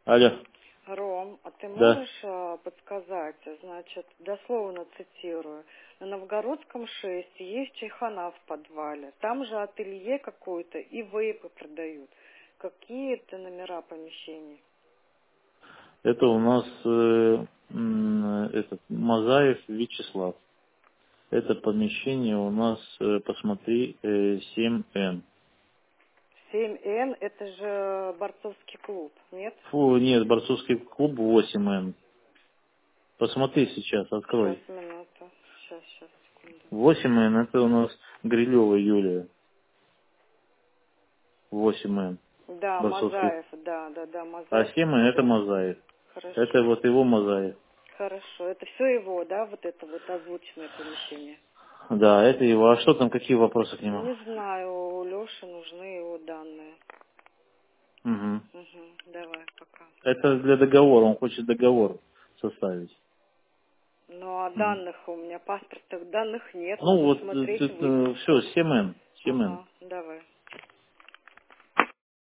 Алло. Ром, а ты Да. можешь подсказать, значит, дословно цитирую, на Новгородском 6 есть чайхана в подвале, там же ателье какое-то и вейпы продают. Какие это номера помещений? Это у нас этот Мазаев Вячеслав. Это помещение у нас, посмотри, 7Н. 7Н, это же борцовский клуб, нет? Фу, нет, борцовский клуб 8Н. Посмотри сейчас, Сейчас, открой. минуту. Сейчас, секунду. 8Н это у нас Грилева Юлия. 8Н. Да, Борцовский. Мазаев, да, А Мазаев 7Н это подвал. Мазаев. Это Хорошо. вот его Мазаев. Хорошо. Это все его, да, вот это вот озвученное помещение? Да, это его. А что там, какие вопросы к нему? Не знаю, у Леши нужны его данные. Угу. Угу, давай, пока. Это для договора, он хочет договор составить. Ну, а Мгм. данных у меня, паспортных данных нет, Ну надо вот, смотреть все, выписку. 7Н, 7Н. Ага.